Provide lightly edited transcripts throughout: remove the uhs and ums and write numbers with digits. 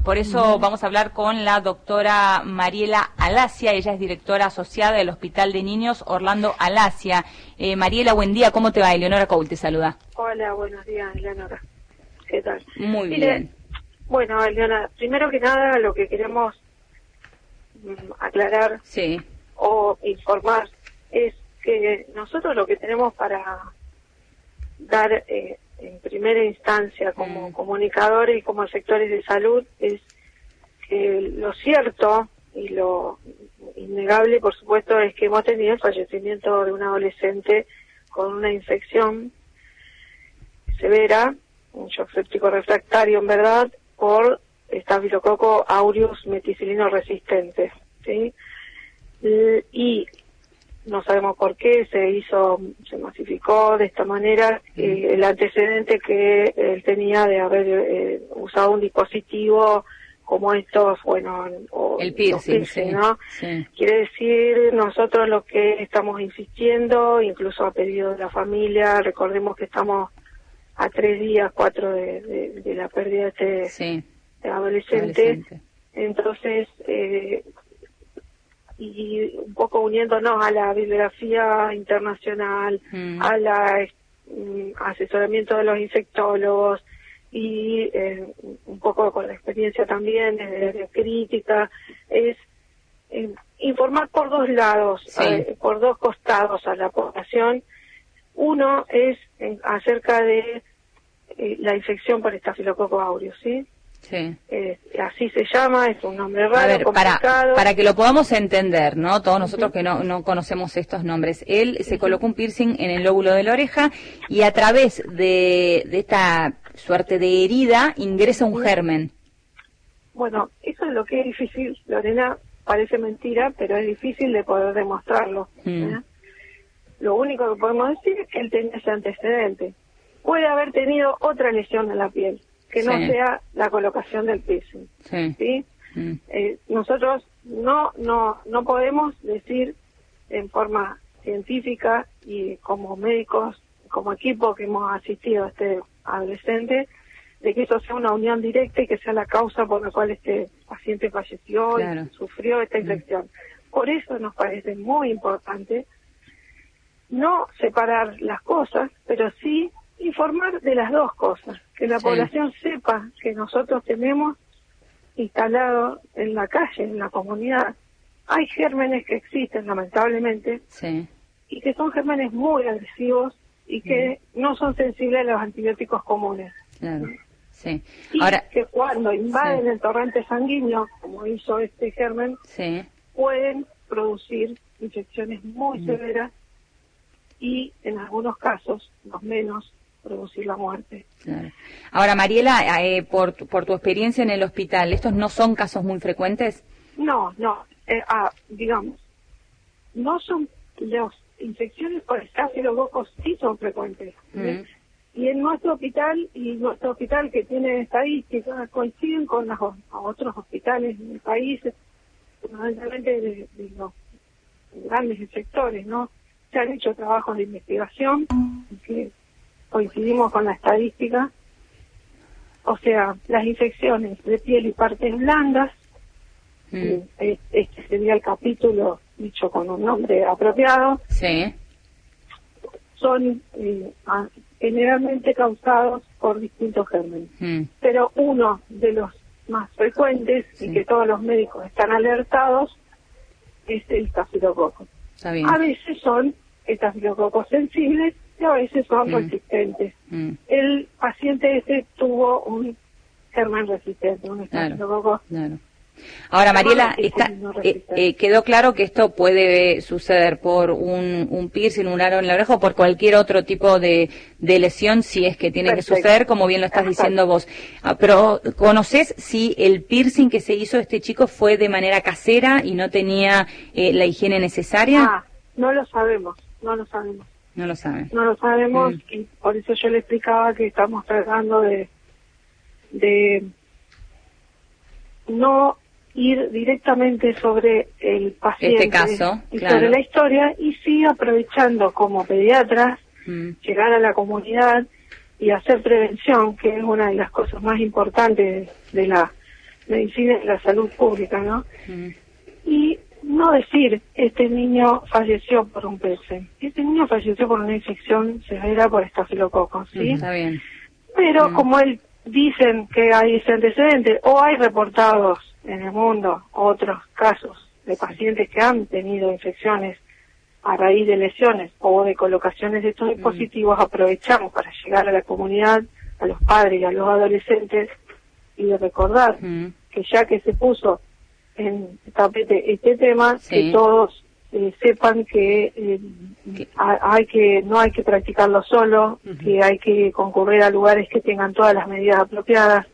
Por eso vamos a hablar con la doctora Mariela Alacia. Ella es directora asociada del Hospital de Niños Orlando Alacia. Mariela, buen día, ¿cómo te va? Eleonora Coul te saluda. Hola, buenos días, Eleonora. ¿Qué tal? Muy bien. Bueno, Eleonora, primero que nada lo que queremos aclarar o informar es que nosotros lo que tenemos para dar en primera instancia como comunicadores y como sectores de salud es que lo cierto y lo innegable, por supuesto, es que hemos tenido el fallecimiento de un adolescente con una infección severa, un shock séptico refractario en verdad, por Staphylococcus aureus meticilino resistente, ¿sí? Y no sabemos por qué se masificó de esta manera el antecedente que él tenía de haber usado un dispositivo como estos, bueno, o el piercing, ¿no? Sí. Quiere decir, nosotros lo que estamos insistiendo, incluso a pedido de la familia, recordemos que estamos a 3 días, 4 de la pérdida de este adolescente. Entonces, y un poco uniéndonos a la bibliografía internacional, a la asesoramiento de los infectólogos y un poco con la experiencia también de la crítica, es informar por dos lados, por dos costados a la población. Uno es acerca de la infección por Staphylococcus aureus, ¿sí? Sí. Así se llama, es un nombre raro, a ver, complicado. Para que lo podamos entender, ¿no? Todos nosotros que no conocemos estos nombres. Él se colocó un piercing en el lóbulo de la oreja y a través de esta suerte de herida ingresa un germen. Bueno, eso es lo que es difícil, Lorena, parece mentira, pero es difícil de poder demostrarlo. Lo único que podemos decir es que él tenía ese antecedente. Puede haber tenido otra lesión en la piel, que no sea la colocación del piercing. ¿Sí? Nosotros no podemos decir en forma científica y como médicos, como equipo que hemos asistido a este adolescente, de que eso sea una unión directa y que sea la causa por la cual este paciente falleció y sufrió esta infección. Por eso nos parece muy importante no separar las cosas, pero sí informar de las dos cosas, que la población sepa que nosotros tenemos instalado en la calle, en la comunidad, hay gérmenes que existen lamentablemente y que son gérmenes muy agresivos y que no son sensibles a los antibióticos comunes. Y ahora, que cuando invaden el torrente sanguíneo, como hizo este germen, pueden producir infecciones muy severas y en algunos casos, los menos, producir la muerte. Ahora, Mariela, por tu experiencia en el hospital, ¿estos no son casos muy frecuentes? No, digamos, no son, las infecciones por Staphylococcus sí son frecuentes. Y en nuestro hospital, que tiene estadísticas, coinciden con otros hospitales del país, fundamentalmente de los grandes sectores, ¿no? Se han hecho trabajos de investigación que coincidimos con la estadística, o sea, las infecciones de piel y partes blandas, este sería el capítulo dicho con un nombre apropiado, son generalmente causados por distintos gérmenes, pero uno de los más frecuentes y que todos los médicos están alertados es el Staphylococcus. A veces son estafilococos sensibles y a veces son resistentes. El paciente tuvo un germen resistente, un estafilococo. Ahora, Mariela, quedó claro que esto puede suceder por un piercing, un aro en la oreja o por cualquier otro tipo de lesión, si es que tiene que suceder, como bien lo estás diciendo vos. Pero, ¿conocés si el piercing que se hizo este chico fue de manera casera y no tenía la higiene necesaria? No lo sabemos, no lo sabemos. No lo saben. No lo sabemos y por eso yo le explicaba que estamos tratando de no ir directamente sobre el paciente y sobre la historia, y sí aprovechando como pediatras llegar a la comunidad y hacer prevención, que es una de las cosas más importantes de la medicina y la salud pública, ¿no? Y no decir, este niño falleció por un PC, este niño falleció por una infección severa por estafilococos, ¿sí? Está bien. Pero como él dicen que hay ese antecedente, o hay reportados en el mundo otros casos de pacientes que han tenido infecciones a raíz de lesiones o de colocaciones de estos dispositivos, aprovechamos para llegar a la comunidad, a los padres y a los adolescentes, y de recordar que ya que se puso en tapete este tema, que todos sepan que no hay que practicarlo solo, que hay que concurrir a lugares que tengan todas las medidas apropiadas,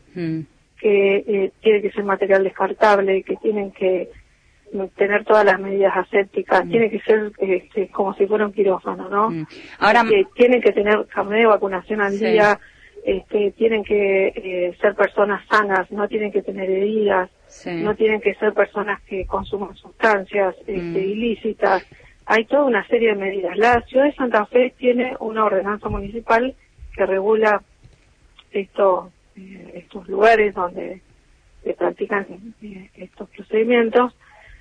que tiene que ser material descartable, que tienen que tener todas las medidas asépticas, tiene que ser como si fuera un quirófano, ¿no? Ahora tienen que tener carnet de vacunación al día, tienen que ser personas sanas, no tienen que tener heridas, no tienen que ser personas que consuman sustancias ilícitas. Hay toda una serie de medidas. La ciudad de Santa Fe tiene una ordenanza municipal que regula estos lugares donde se practican estos procedimientos.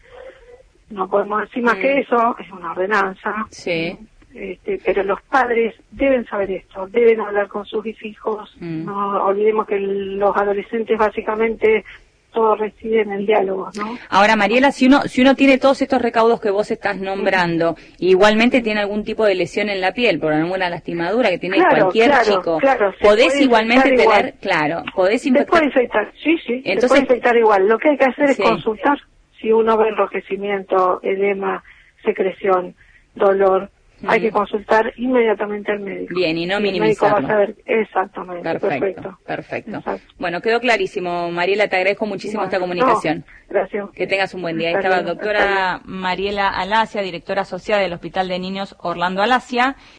No podemos decir más que eso, es una ordenanza. Pero los padres deben saber esto, deben hablar con sus hijos. No olvidemos que los adolescentes básicamente todos residen en el diálogo, ¿no? Ahora, Mariela, si uno tiene todos estos recaudos que vos estás nombrando, igualmente tiene algún tipo de lesión en la piel, por alguna lastimadura que tiene cualquier chico, podés igualmente tener, podés infectar. Se puede infectar, sí, entonces, se puede infectar igual. Lo que hay que hacer es consultar si uno ve enrojecimiento, edema, secreción, dolor. Hay que consultar inmediatamente al médico. Bien, y no minimizarlo. El médico va a saber exactamente. Perfecto. Bueno, quedó clarísimo. Mariela, te agradezco muchísimo esta comunicación. Gracias. Que tengas un buen día. Ahí estaba doctora Mariela Alacia, directora asociada del Hospital de Niños Orlando Alacia.